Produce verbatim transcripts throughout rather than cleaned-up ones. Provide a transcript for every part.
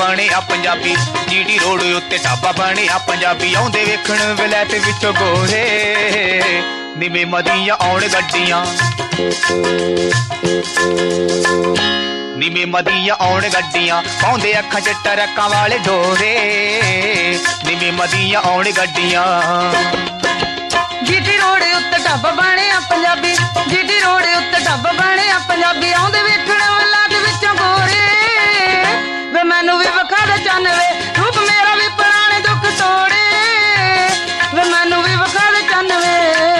ਬਣਿਆ Punjabi. GT road ਉੱਤੇ ਢਾਬਾ ਬਣਿਆ ਪੰਜਾਬੀ। ਆਉਂਦੇ ਵੇਖਣ ਵਲੈਤ ਵਿੱਚੋਂ ਗੋਰੇ ਨੀਵੇਂ ਮਦੀਆਂ ਆਉਣ ਗੱਡੀਆਂ। ਨੀਵੇਂ ਮਦੀਆਂ ਆਉਣ ਗੱਡੀਆਂ ਪਾਉਂਦੇ ਅੱਖਾਂ ਚ ਟਰੱਕਾਂ ਵਾਲੇ ਡੋਰੇ ਨੀਵੇਂ ਮਦੀਆਂ ਆਉਣ ਗੱਡੀਆਂ। ਜੀਟੀ ਰੋਡ ਉੱਤੇ ਢਾਬਾ ਬਣਿਆ ਪੰਜਾਬੀ। ਜੀਟੀ ਰੋਡ ਉੱਤੇ ਢਾਬਾ ਬਣਿਆ ਪੰਜਾਬੀ। ਆਉਂਦੇ ਵੇਖਣ ਵਲੈਤ ਵਿੱਚੋਂ ਗੋਰੇ ਵੇ ਮੈਨੂੰ ਵੀ ਵਿਖਾ ਦੇ ਚੰਨ ਵੇ ਰੂਪ ਮੇਰਾ ਵੀ ਪੁਰਾਣੇ ਦੁੱਖ ਤੋੜੇ ਵੇ ਮੈਨੂੰ ਵੀ ਵਿਖਾ ਦੇ ਚੰਨ ਵੇ।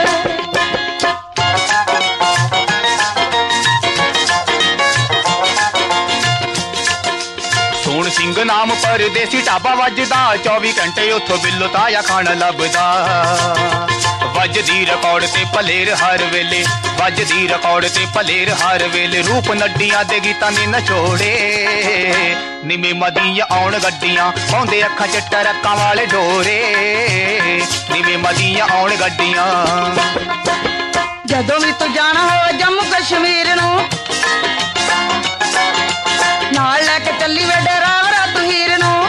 ਸੋਹਣ ਸਿੰਘ ਨਾਮ ਪਰਦੇਸੀ ਢਾਬਾ ਵੱਜਦਾ ਚੌਵੀ ਘੰਟੇ ਉੱਥੋਂ ਬਿੱਲੋ ਤਾਜ਼ਾ ਖਾਣਾ ਲੱਭਦਾ। ਵੱਜਦੀ ਰਿਕਾਰਡ ਤੇ ਭਲੇਰ ਹਰ ਵੇਲੇ ਵੱਜਦੀ ਰਿਕਾਰਡ ਤੇ ਭਲੇਰ ਹਰ ਵੇਲੇ ਰੂਪ ਨੱਡੀਆਂ ਦੇ ਗੀਤਾਂ ਨੇ ਨਚੋੜੇ ਨੀਵੇਂ ਮਦੀਆਂ ਆਉਣ ਗੱਡੀਆਂ ਪਾਉਂਦੇ ਅੱਖਾਂ ਚ ਟਰੱਕਾਂ ਵਾਲੇ ਡੋਰੇ ਨੀਵੇਂ ਮਦੀਆਂ ਆਉਣ ਗੱਡੀਆਂ। ਜਦੋਂ ਵੀ ਤੂੰ ਜਾਣਾ ਹੋ ਜੰਮੂ ਕਸ਼ਮੀਰ ਨੂੰ ਨਾਲ ਲੈ ਕੇ ਚੱਲੀ ਵੇ ਡਰਾਵਰਾ ਤੂੰ ਹੀਰ ਨੂੰ।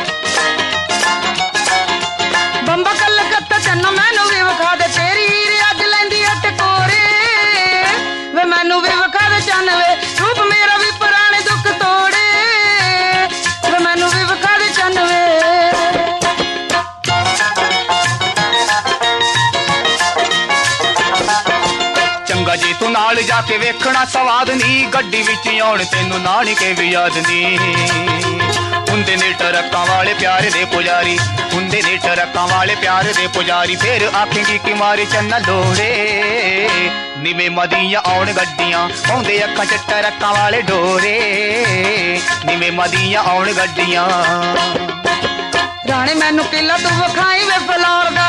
ਬੰਬਾ ਕਲਕੱਤਾ ਚੰਨਾ ਮੈਨੂੰ ਵੀ ਵਿਖਾ ਦੇ ਤੇਰੀ ਹੀਰ ਅੱਜ ਲੈਂਦੀ ਆ ਟਕੋਰੇ ਵੇ ਮੈਨੂੰ ਵੀ ਵਿਖਾ ਦੇ ਚੰਨ ਵੇ ਰੂਪ ਮੇਰਾ ਵੀ ਪੁਰਾਣੇ ਦੁੱਖ ਤੋੜੇ ਵੇ ਮੈਨੂੰ ਵੀ ਵਿਖਾ ਦੇ ਚੰਨ ਵੇ। ਚੰਗਾ ਜੇ ਤੂੰ ਨਾਲ ਜਾ ਕੇ ਵੇਖਣਾ ਸਵਾਦ ਨੀ ਗੱਡੀ ਵਿੱਚ ਆਉਣ ਤੈਨੂੰ ਨਾਨਕੇ ਵੀ ਯਾਦ ਨੀ। ਹੁੰਦੇ ਨੇ ਟਰੱਕਾਂ ਵਾਲੇ ਪਿਆਰ ਦੇ ਪੁਜਾਰੀ ਹੁੰਦੇ ਨੇ ਟਰੱਕਾਂ ਵਾਲੇ ਪਿਆਰ ਦੇ ਪੁਜਾਰੀ। ਫੇਰ ਆਖੇਂਗੀ ਕਿ ਮਾਰੇ ਚੰਨਾ ਲੋੜੇ ਨੀਵੇਂ ਮਦੀਆਂ ਆਉਣ ਗੱਡੀਆਂ ਪਾਉਂਦੇ ਅੱਖਾਂ ਚ ਟਰੱਕਾਂ ਵਾਲੇ ਡੋਰੇ ਨੀਵੇਂ ਮਦੀਆਂ ਆਉਣ ਗੱਡੀਆਂ। ਰਾਣੇ ਮੈਨੂੰ ਕਿਲਾ ਤੂੰ ਵਿਖਾਈ ਵੇ ਫਲੌਰ ਦਾ